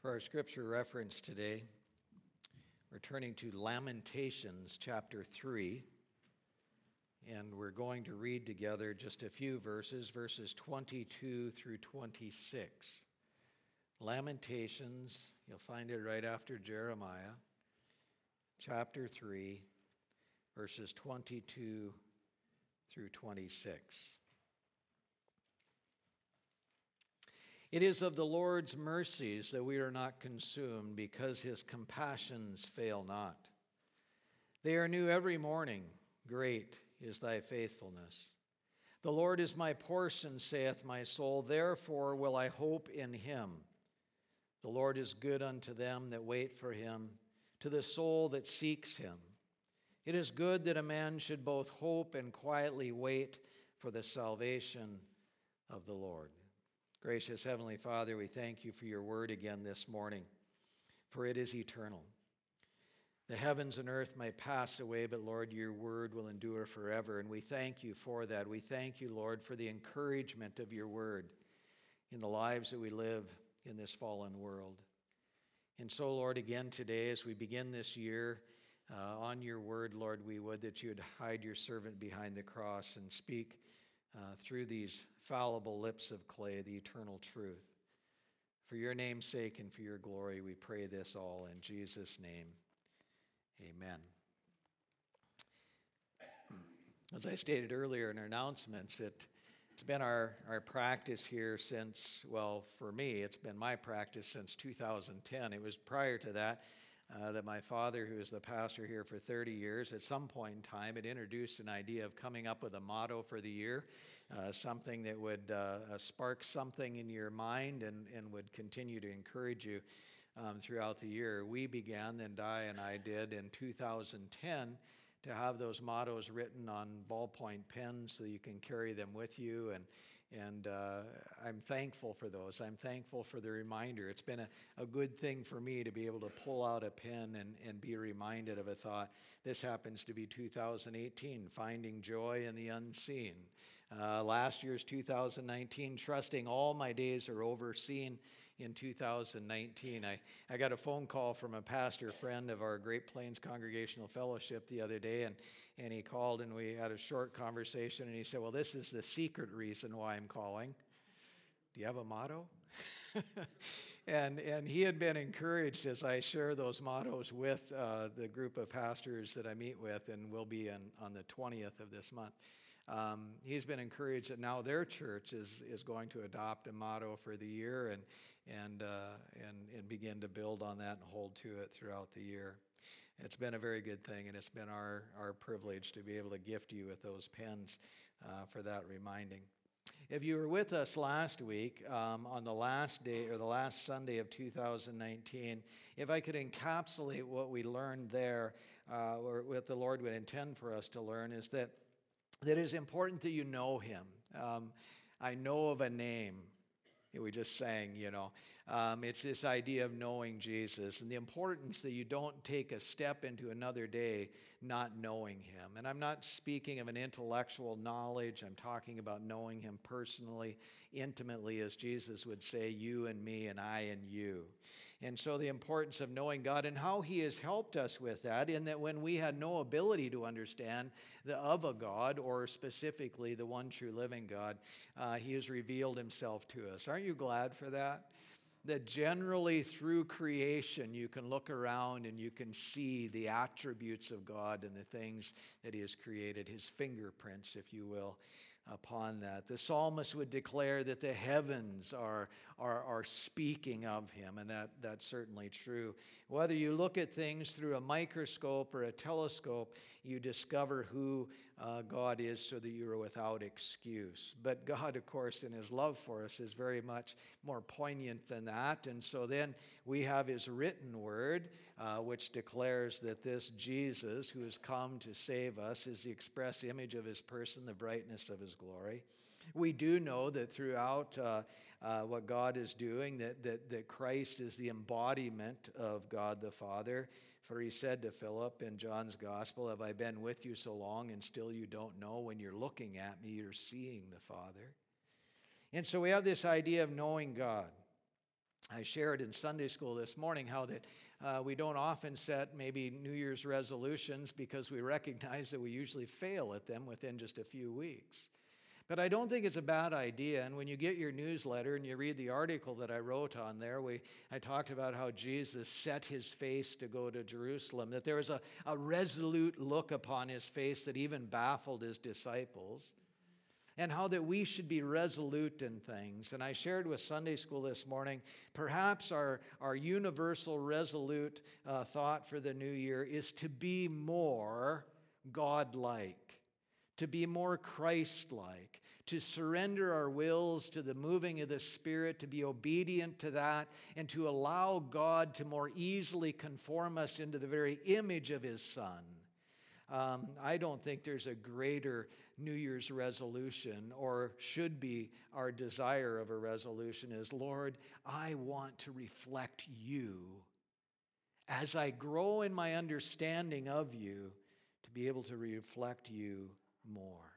For our scripture reference today, we're turning to Lamentations chapter 3, and we're going to read together just a few verses 22 through 26. Lamentations, you'll find it right after Jeremiah, chapter 3, verses 22 through 26. It is of the Lord's mercies that we are not consumed, because his compassions fail not. They are new every morning. Great is thy faithfulness. The Lord is my portion, saith my soul. Therefore will I hope in him. The Lord is good unto them that wait for him, to the soul that seeks him. It is good that a man should both hope and quietly wait for the salvation of the Lord. Gracious Heavenly Father, we thank you for your word again this morning, for it is eternal. The heavens and earth may pass away, but Lord, your word will endure forever, and we thank you for that. We thank you, Lord, for the encouragement of your word in the lives that we live in this fallen world. And so, Lord, again today, as we begin this year on your word, Lord, we would that you would hide your servant behind the cross and speak through these fallible lips of clay, the eternal truth. For your name's sake and for your glory, we pray this all in Jesus' name. Amen. As I stated earlier in our announcements, it's been our practice here since, well, for me, it's been my practice since 2010. It was prior to that that my father, who was the pastor here for 30 years, at some point in time had introduced an idea of coming up with a motto for the year, something that would spark something in your mind and would continue to encourage you throughout the year. We began, then Di and I did, in 2010 to have those mottos written on ballpoint pens so you can carry them with you, and I'm thankful for those. I'm thankful for the reminder. It's been a good thing for me to be able to pull out a pen and be reminded of a thought. This happens to be 2018, finding joy in the unseen. Last year's 2019, trusting all my days are overseen in 2019. I got a phone call from a pastor friend of our Great Plains Congregational Fellowship the other day, and he called and we had a short conversation, and he said, well, this is the secret reason why I'm calling. Do you have a motto? And he had been encouraged as I share those mottos with the group of pastors that I meet with, and will be on the 20th of this month. He's been encouraged that now their church is going to adopt a motto for the year and begin to build on that and hold to it throughout the year. It's been a very good thing, and it's been our privilege to be able to gift you with those pens for that reminding. If you were with us last week on the last day or the last Sunday of 2019, if I could encapsulate what we learned there, or what the Lord would intend for us to learn, is that it is important that you know him. I know of a name. We just sang, it's this idea of knowing Jesus and the importance that you don't take a step into another day not knowing him. And I'm not speaking of an intellectual knowledge. I'm talking about knowing him personally, intimately, as Jesus would say, you and me and I and you. And so the importance of knowing God and how he has helped us with that, in that when we had no ability to understand of a God, or specifically the one true living God, he has revealed himself to us. Aren't you glad for that? That generally through creation you can look around and you can see the attributes of God and the things that he has created, his fingerprints, if you will, upon that. The psalmist would declare that the heavens are speaking of him, and that's certainly true. Whether you look at things through a microscope or a telescope, you discover who God is, so that you are without excuse. But God, of course, in his love for us is very much more poignant than that. And so then we have his written word, which declares that this Jesus who has come to save us is the express image of his person, the brightness of his glory. We do know that throughout what God is doing, that Christ is the embodiment of God the Father. For he said to Philip in John's Gospel, have I been with you so long and still you don't know? When you're looking at me, you're seeing the Father. And so we have this idea of knowing God. I shared in Sunday school this morning how that we don't often set maybe New Year's resolutions because we recognize that we usually fail at them within just a few weeks. But I don't think it's a bad idea. And when you get your newsletter and you read the article that I wrote on there, I talked about how Jesus set his face to go to Jerusalem, that there was a resolute look upon his face that even baffled his disciples, and how that we should be resolute in things. And I shared with Sunday school this morning, perhaps our universal resolute thought for the new year is to be more God-like, to be more Christ-like, to surrender our wills to the moving of the Spirit, to be obedient to that, and to allow God to more easily conform us into the very image of his Son. I don't think there's a greater New Year's resolution, or should be our desire of a resolution, is, Lord, I want to reflect you as I grow in my understanding of you, to be able to reflect you more.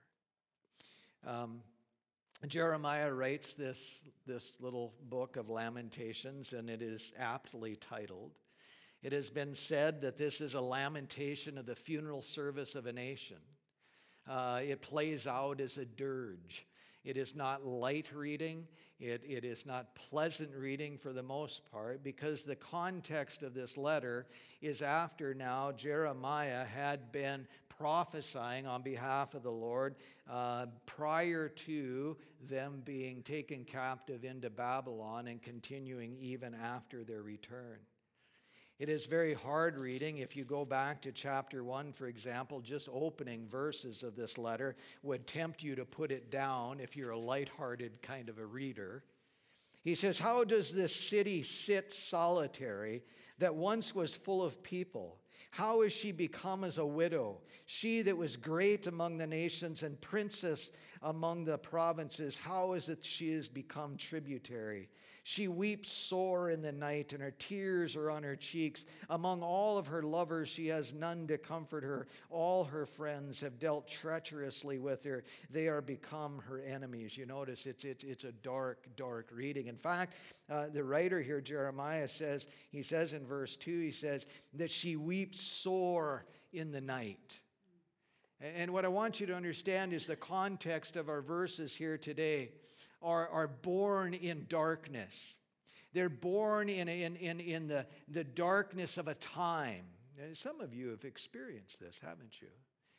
Jeremiah writes this little book of Lamentations, and it is aptly titled. It has been said that this is a lamentation of the funeral service of a nation. It plays out as a dirge. It is not light reading. It is not pleasant reading for the most part, because the context of this letter is after now Jeremiah had been prophesying on behalf of the Lord prior to them being taken captive into Babylon and continuing even after their return. It is very hard reading. If you go back to chapter 1, for example, just opening verses of this letter would tempt you to put it down if you're a lighthearted kind of a reader. He says, "How does this city sit solitary that once was full of people? How is she become as a widow? She that was great among the nations and princess among the provinces, how is it she has become tributary? She weeps sore in the night, and her tears are on her cheeks. Among all of her lovers she has none to comfort her. All her friends have dealt treacherously with her. They are become her enemies." You notice it's a dark, dark reading. In fact, the writer here, Jeremiah, says in verse 2, he says that she weeps sore in the night. And what I want you to understand is the context of our verses here today are born in darkness. They're born in the darkness of a time. Some of you have experienced this, haven't you?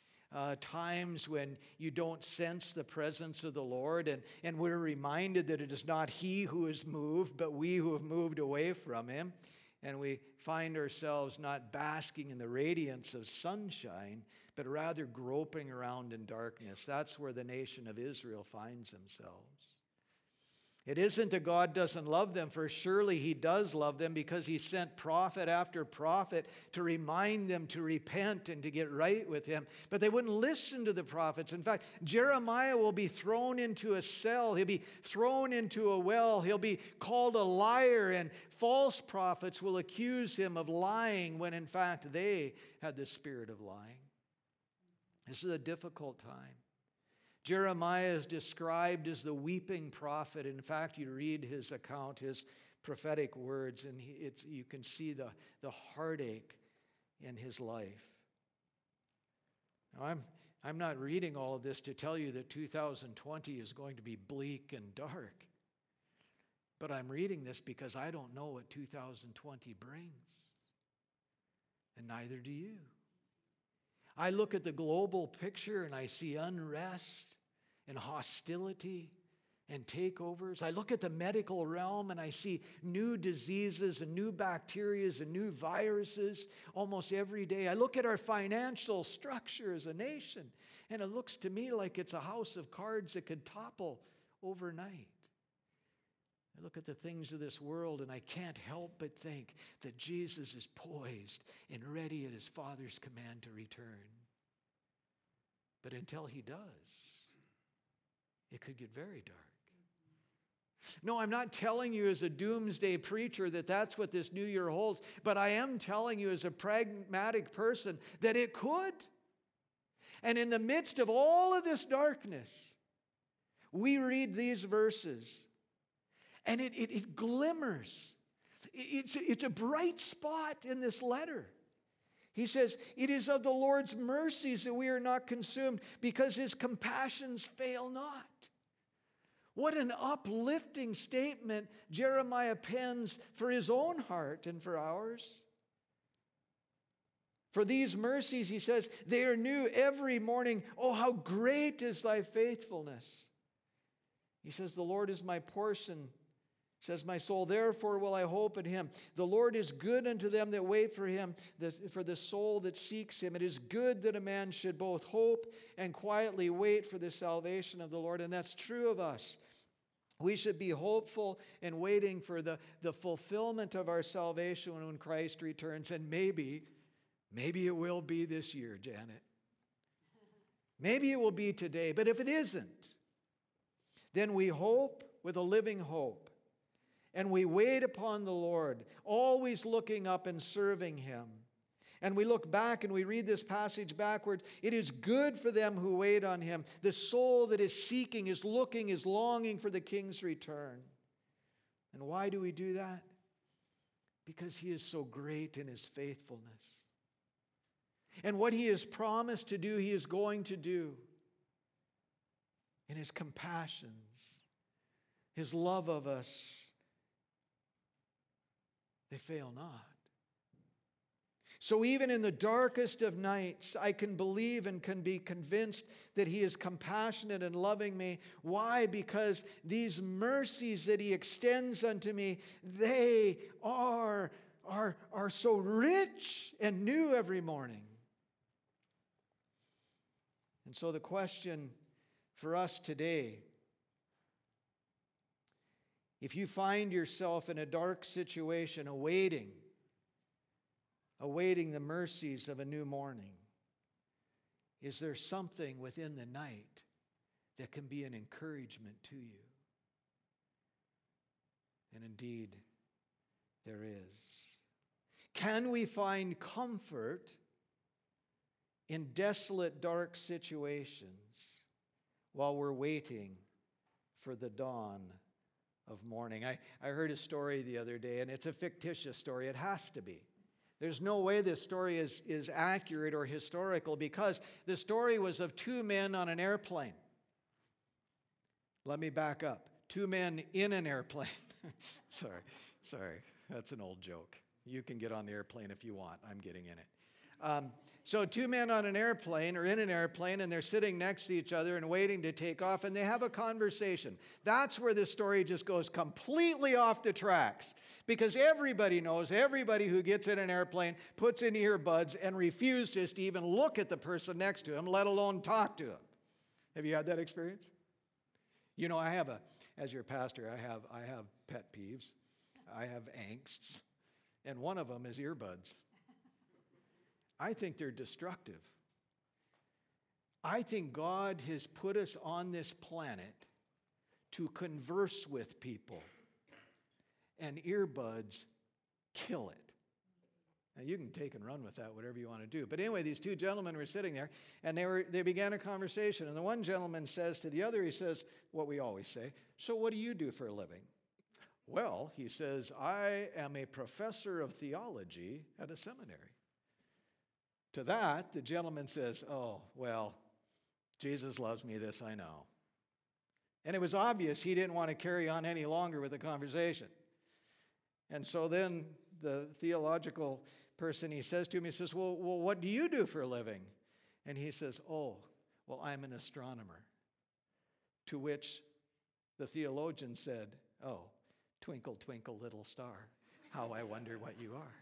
Times when you don't sense the presence of the Lord, and we're reminded that it is not He who is moved, but we who have moved away from Him. And we find ourselves not basking in the radiance of sunshine, but rather groping around in darkness. That's where the nation of Israel finds themselves. It isn't that God doesn't love them, for surely He does love them, because He sent prophet after prophet to remind them to repent and to get right with Him. But they wouldn't listen to the prophets. In fact, Jeremiah will be thrown into a cell. He'll be thrown into a well. He'll be called a liar, and false prophets will accuse him of lying when in fact they had the spirit of lying. This is a difficult time. Jeremiah is described as the weeping prophet. In fact, you read his account, his prophetic words, and you can see the heartache in his life. Now, I'm not reading all of this to tell you that 2020 is going to be bleak and dark. But I'm reading this because I don't know what 2020 brings. And neither do you. I look at the global picture and I see unrest and hostility and takeovers. I look at the medical realm and I see new diseases and new bacteria and new viruses almost every day. I look at our financial structure as a nation, and it looks to me like it's a house of cards that could topple overnight. I look at the things of this world and I can't help but think that Jesus is poised and ready at His Father's command to return. But until He does, it could get very dark. No, I'm not telling you as a doomsday preacher that that's what this new year holds, but I am telling you as a pragmatic person that it could. And in the midst of all of this darkness, we read these verses, And it glimmers. It's a bright spot in this letter. He says, it is of the Lord's mercies that we are not consumed, because his compassions fail not. What an uplifting statement Jeremiah pens for his own heart and for ours. For these mercies, he says, they are new every morning. Oh, how great is thy faithfulness. He says, the Lord is my portion. Says my soul, therefore will I hope in him. The Lord is good unto them that wait for him, for the soul that seeks him. It is good that a man should both hope and quietly wait for the salvation of the Lord. And that's true of us. We should be hopeful and waiting for the fulfillment of our salvation when Christ returns. And maybe it will be this year, Janet. Maybe it will be today. But if it isn't, then we hope with a living hope. And we wait upon the Lord, always looking up and serving him. And we look back and we read this passage backwards. It is good for them who wait on him. The soul that is seeking, is looking, is longing for the King's return. And why do we do that? Because he is so great in his faithfulness. And what he has promised to do, he is going to do. In his compassions, his love of us, they fail not. So even in the darkest of nights, I can believe and can be convinced that he is compassionate and loving me. Why? Because these mercies that he extends unto me, they are so rich and new every morning. And so the question for us today, if you find yourself in a dark situation, awaiting the mercies of a new morning, is there something within the night that can be an encouragement to you? And indeed, there is. Can we find comfort in desolate, dark situations while we're waiting for the dawn of morning? I heard a story the other day, and it's a fictitious story. It has to be. There's no way this story is accurate or historical, because the story was of two men on an airplane. Let me back up. Two men in an airplane. Sorry. That's an old joke. You can get on the airplane if you want. I'm getting in it. So two men on an airplane, or in an airplane, and they're sitting next to each other and waiting to take off, and they have a conversation. That's where this story just goes completely off the tracks, because everybody knows, everybody who gets in an airplane puts in earbuds and refuses to even look at the person next to him, let alone talk to him. Have you had that experience? You know, as your pastor, I have pet peeves. I have angsts, and one of them is earbuds. I think they're destructive. I think God has put us on this planet to converse with people, and earbuds kill it. Now, you can take and run with that, whatever you want to do. But anyway, these two gentlemen were sitting there, and they began a conversation. And the one gentleman says to the other, he says, what we always say, so what do you do for a living? Well, he says, I am a professor of theology at a seminary. To that, the gentleman says, oh, well, Jesus loves me, this I know. And it was obvious he didn't want to carry on any longer with the conversation. And so then the theological person, he says to him, he says, well, what do you do for a living? And he says, oh, well, I'm an astronomer. To which the theologian said, oh, twinkle, twinkle, little star, how I wonder what you are.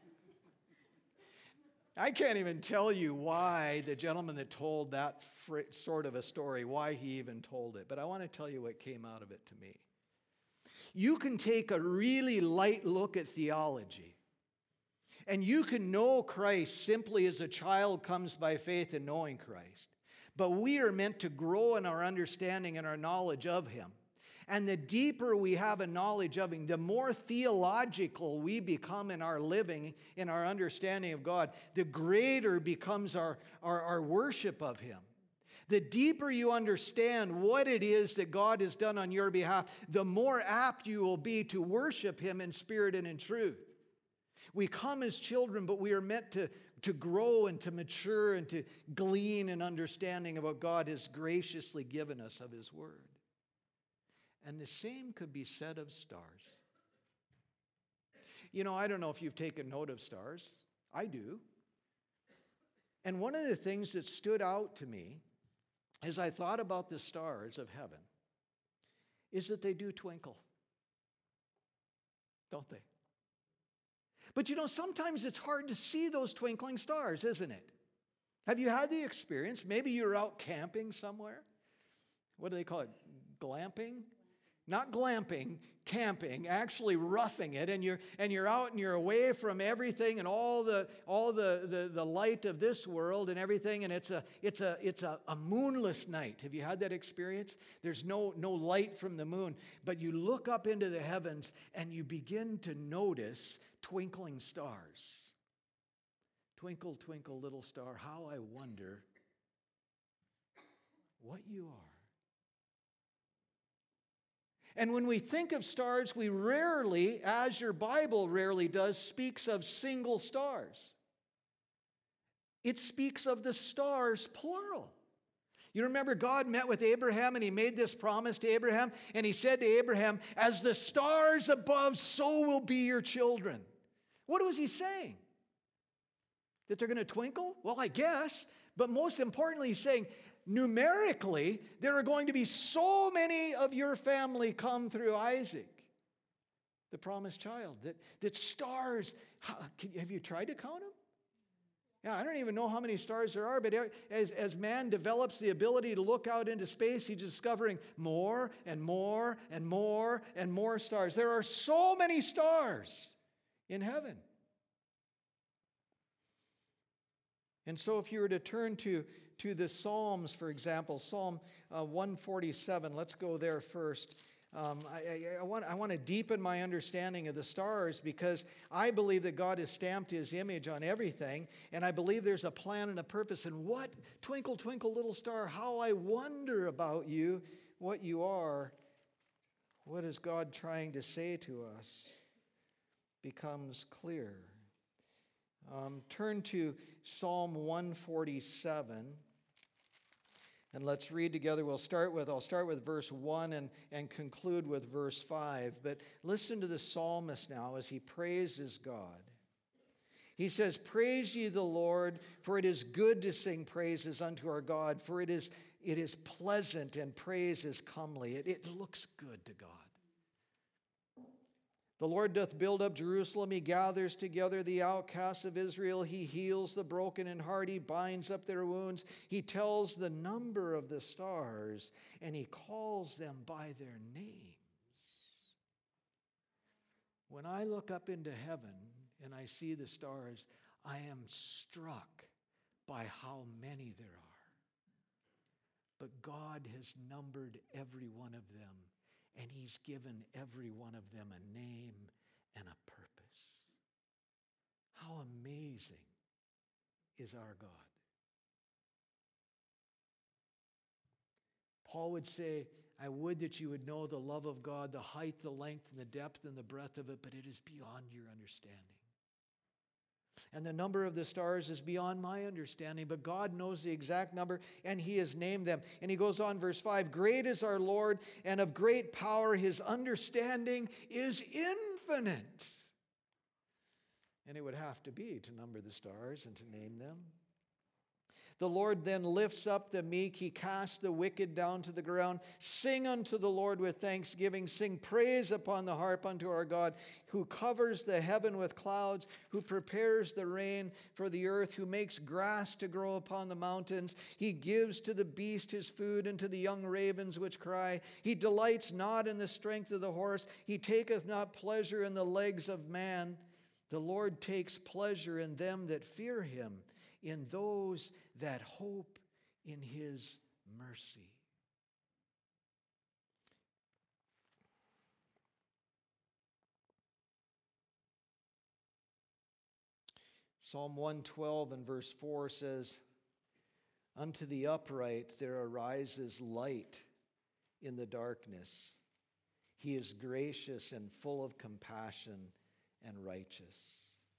I can't even tell you why the gentleman that told that sort of a story, why he even told it. But I want to tell you what came out of it to me. You can take a really light look at theology, and you can know Christ simply as a child comes by faith in knowing Christ. But we are meant to grow in our understanding and our knowledge of him. And the deeper we have a knowledge of him, the more theological we become in our living, in our understanding of God, the greater becomes our worship of him. The deeper you understand what it is that God has done on your behalf, the more apt you will be to worship Him in spirit and in truth. We come as children, but we are meant to grow and to mature and to glean an understanding of what God has graciously given us of His Word. And the same could be said of stars. You know, I don't know if you've taken note of stars. I do. And one of the things that stood out to me as I thought about the stars of heaven is that they do twinkle. Don't they? But you know, sometimes it's hard to see those twinkling stars, isn't it? Have you had the experience? Maybe you're out camping somewhere. What do they call it? Glamping? Not glamping, camping, actually roughing it, and you're out and you're away from everything and all the light of this world and everything, and it's a moonless night. Have you had that experience? There's no light from the moon, but you look up into the heavens and you begin to notice twinkling stars. Twinkle, twinkle, little star, how I wonder what you are. And when we think of stars, we rarely, as your Bible rarely does, speaks of single stars. It speaks of the stars, plural. You remember God met with Abraham and He made this promise to Abraham, and He said to Abraham, as the stars above, so will be your children. What was He saying? That they're going to twinkle? Well, I guess. But most importantly, He's saying, numerically, there are going to be so many of your family come through Isaac, the promised child, that stars, have you tried to count them? Yeah, I don't even know how many stars there are, but as man develops the ability to look out into space, he's discovering more and more and more and more stars. There are so many stars in heaven. And so if you were to turn to the Psalms, for example, Psalm 147, let's go there first. I want to deepen my understanding of the stars because I believe that God has stamped His image on everything, and I believe there's a plan and a purpose. And what, twinkle, twinkle, little star, how I wonder about you, what you are. What is God trying to say to us becomes clear. Turn to Psalm 147. And let's read together. I'll start with verse 1 and conclude with verse 5. But listen to the psalmist now as he praises God. He says, "Praise ye the Lord, for it is good to sing praises unto our God, for it is pleasant and praise is comely." It looks good to God. The Lord doth build up Jerusalem. He gathers together the outcasts of Israel. He heals the broken in heart. He binds up their wounds. He tells the number of the stars, and He calls them by their names. When I look up into heaven and I see the stars, I am struck by how many there are. But God has numbered every one of them. And He's given every one of them a name and a purpose. How amazing is our God. Paul would say, I would that you would know the love of God, the height, the length, and the depth, and the breadth of it, but it is beyond your understanding. And the number of the stars is beyond my understanding, but God knows the exact number, and He has named them. And He goes on, verse 5, "Great is our Lord, and of great power. His understanding is infinite." And it would have to be to number the stars and to name them. The Lord then lifts up the meek. He casts the wicked down to the ground. Sing unto the Lord with thanksgiving. Sing praise upon the harp unto our God, who covers the heaven with clouds, who prepares the rain for the earth, who makes grass to grow upon the mountains. He gives to the beast his food, and to the young ravens which cry. He delights not in the strength of the horse. He taketh not pleasure in the legs of man. The Lord takes pleasure in them that fear Him, in those that hope in His mercy. Psalm 112 and verse 4 says, Unto the upright there arises light in the darkness. He is gracious and full of compassion and righteous.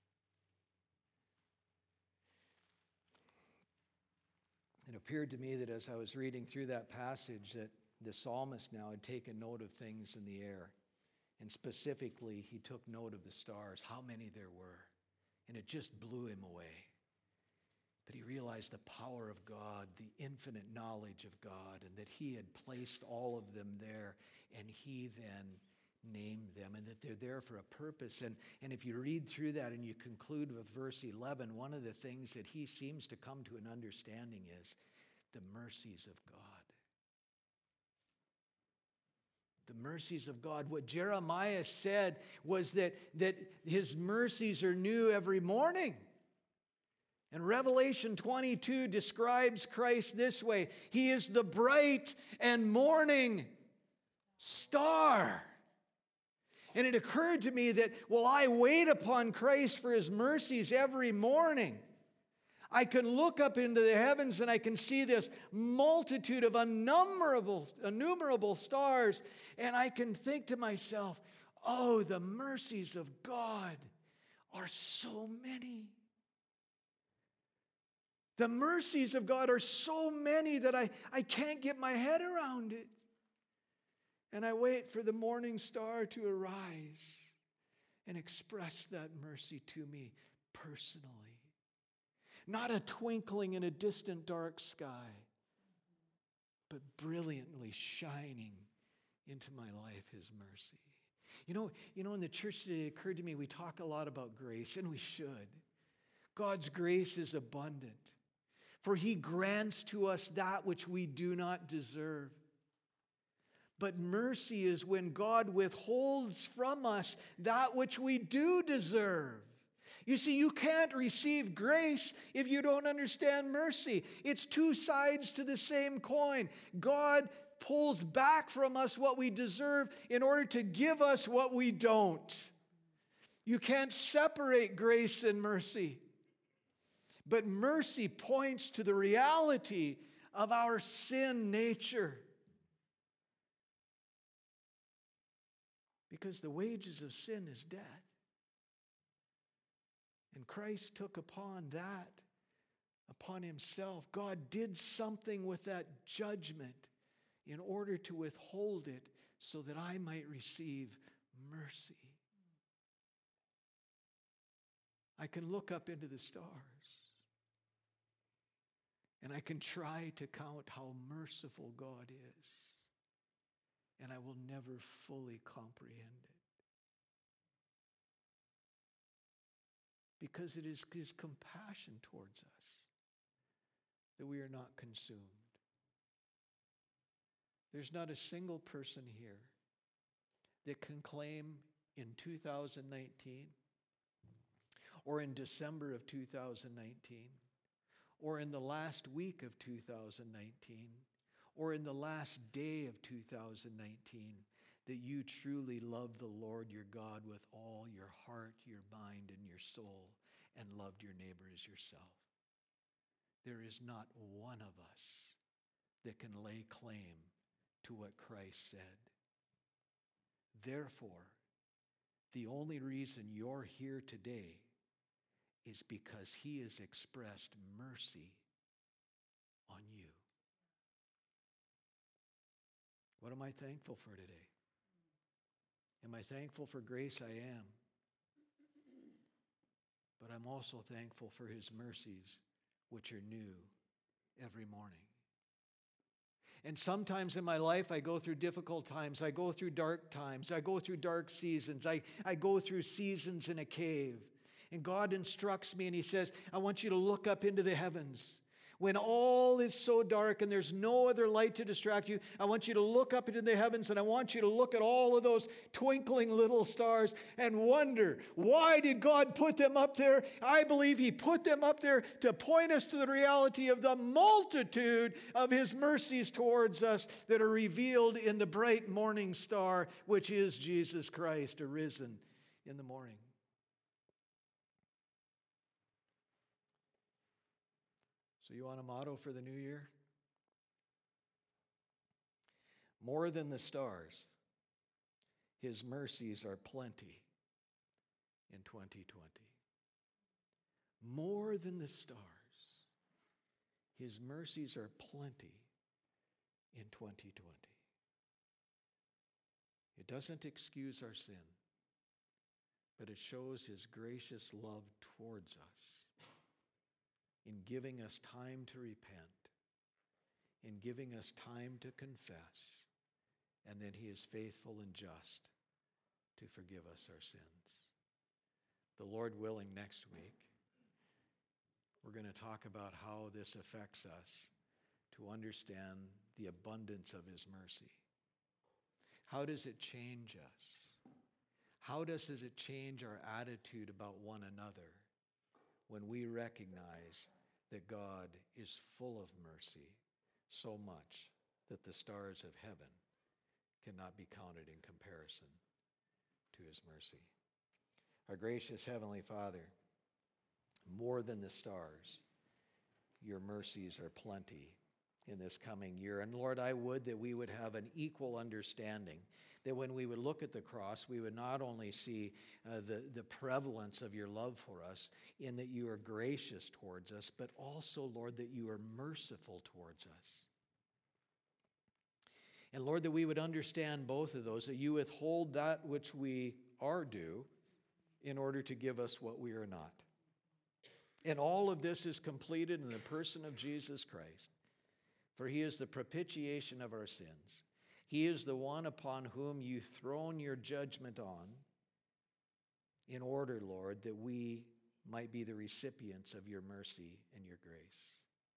It appeared to me that as I was reading through that passage that the psalmist now had taken note of things in the air. And specifically, he took note of the stars, how many there were. And it just blew him away. But he realized the power of God, the infinite knowledge of God, and that he had placed all of them there, and he then named them, and that they're there for a purpose. And if you read through that and you conclude with verse 11, one of the things that he seems to come to an understanding is the mercies of God. The mercies of God. What Jeremiah said was that his mercies are new every morning. And Revelation 22 describes Christ this way. He is the bright and morning star. And it occurred to me that while I wait upon Christ for his mercies every morning, I can look up into the heavens and I can see this multitude of innumerable stars, and I can think to myself, oh, the mercies of God are so many. The mercies of God are so many that I can't get my head around it. And I wait for the morning star to arise and express that mercy to me personally. Not a twinkling in a distant dark sky, but brilliantly shining into my life his mercy. You know, in the church today, it occurred to me, we talk a lot about grace, and we should. God's grace is abundant, for he grants to us that which we do not deserve. But mercy is when God withholds from us that which we do deserve. You see, you can't receive grace if you don't understand mercy. It's two sides to the same coin. God pulls back from us what we deserve in order to give us what we don't. You can't separate grace and mercy. But mercy points to the reality of our sin nature. Because the wages of sin is death. And Christ took upon himself. God did something with that judgment in order to withhold it so that I might receive mercy. I can look up into the stars and I can try to count how merciful God is, and I will never fully comprehend it. Because it is his compassion towards us that we are not consumed. There's not a single person here that can claim in 2019 or in December of 2019 or in the last week of 2019 or in the last day of 2019 that you truly love the Lord your God with all your heart, your mind, and your soul, and loved your neighbor as yourself. There is not one of us that can lay claim to what Christ said. Therefore, the only reason you're here today is because he has expressed mercy on you. What am I thankful for today? Am I thankful for grace? I am. But I'm also thankful for his mercies, which are new every morning. And sometimes in my life, I go through difficult times. I go through dark times. I go through dark seasons. I go through seasons in a cave. And God instructs me and he says, I want you to look up into the heavens. When all is so dark and there's no other light to distract you, I want you to look up into the heavens and I want you to look at all of those twinkling little stars and wonder, why did God put them up there? I believe he put them up there to point us to the reality of the multitude of his mercies towards us that are revealed in the bright morning star, which is Jesus Christ, arisen in the morning. So you want a motto for the new year? More than the stars, his mercies are plenty in 2020. More than the stars, his mercies are plenty in 2020. It doesn't excuse our sin, but it shows his gracious love towards us in giving us time to repent, in giving us time to confess, and then he is faithful and just to forgive us our sins. The Lord willing, next week, we're going to talk about how this affects us to understand the abundance of his mercy. How does it change us? How does it change our attitude about one another when we recognize that God is full of mercy, so much that the stars of heaven cannot be counted in comparison to his mercy? Our gracious Heavenly Father, more than the stars, your mercies are plenty in this coming year. And Lord, I would that we would have an equal understanding, that when we would look at the cross, we would not only see the prevalence of your love for us in that you are gracious towards us, but also, Lord, that you are merciful towards us. And Lord, that we would understand both of those, that you withhold that which we are due in order to give us what we are not. And all of this is completed in the person of Jesus Christ, for he is the propitiation of our sins. He is the one upon whom you thrown your judgment on in order, Lord, that we might be the recipients of your mercy and your grace.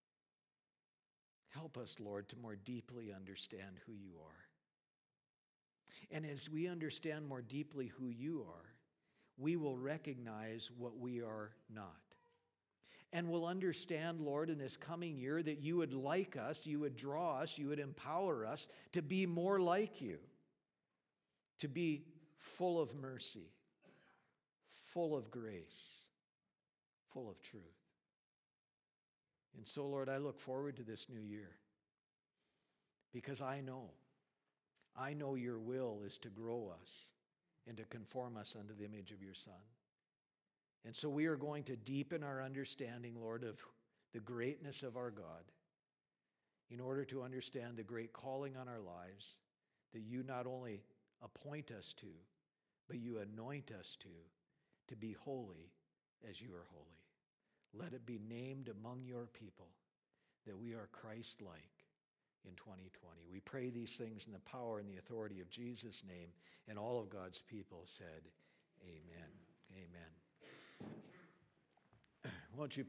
Help us, Lord, to more deeply understand who you are. And as we understand more deeply who you are, we will recognize what we are not. And we'll understand, Lord, in this coming year that you would like us, you would draw us, you would empower us to be more like you, to be full of mercy, full of grace, full of truth. And so, Lord, I look forward to this new year because I know your will is to grow us and to conform us unto the image of your Son. And so we are going to deepen our understanding, Lord, of the greatness of our God in order to understand the great calling on our lives that you not only appoint us to, but you anoint us to be holy as you are holy. Let it be named among your people that we are Christ-like in 2020. We pray these things in the power and the authority of Jesus' name, and all of God's people said, amen. Amen. Won't you